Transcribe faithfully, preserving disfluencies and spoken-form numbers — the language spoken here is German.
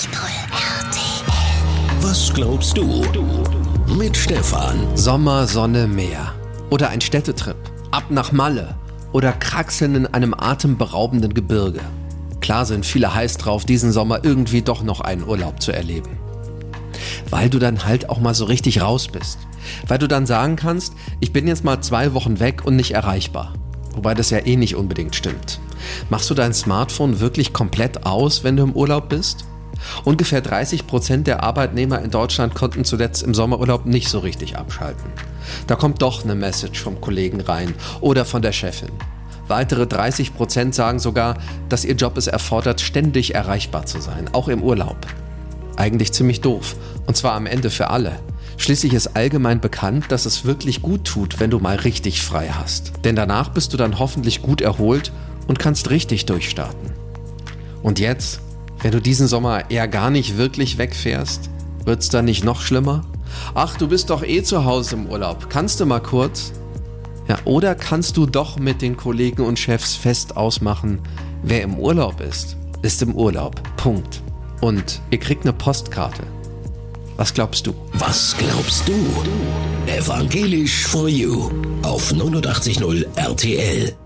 R T L. Was glaubst du? Mit Stefan. Sommer, Sonne, Meer. Oder ein Städtetrip. Ab nach Malle. Oder Kraxeln in einem atemberaubenden Gebirge. Klar sind viele heiß drauf, diesen Sommer irgendwie doch noch einen Urlaub zu erleben. Weil du dann halt auch mal so richtig raus bist. Weil du dann sagen kannst, ich bin jetzt mal zwei Wochen weg und nicht erreichbar. Wobei das ja eh nicht unbedingt stimmt. Machst du dein Smartphone wirklich komplett aus, wenn du im Urlaub bist? Ungefähr dreißig Prozent der Arbeitnehmer in Deutschland konnten zuletzt im Sommerurlaub nicht so richtig abschalten. Da kommt doch eine Message vom Kollegen rein oder von der Chefin. Weitere dreißig Prozent sagen sogar, dass ihr Job es erfordert, ständig erreichbar zu sein, auch im Urlaub. Eigentlich ziemlich doof, und zwar am Ende für alle. Schließlich ist allgemein bekannt, dass es wirklich gut tut, wenn du mal richtig frei hast. Denn danach bist du dann hoffentlich gut erholt und kannst richtig durchstarten. Und jetzt, wenn du diesen Sommer eher gar nicht wirklich wegfährst, wird's dann nicht noch schlimmer? Ach, du bist doch eh zu Hause im Urlaub, kannst du mal kurz? Ja, oder kannst du doch mit den Kollegen und Chefs fest ausmachen, wer im Urlaub ist, ist im Urlaub. Punkt. Und ihr kriegt eine Postkarte. Was glaubst du? Was glaubst du? Evangelisch for You auf neunundachtzig Komma null R T L.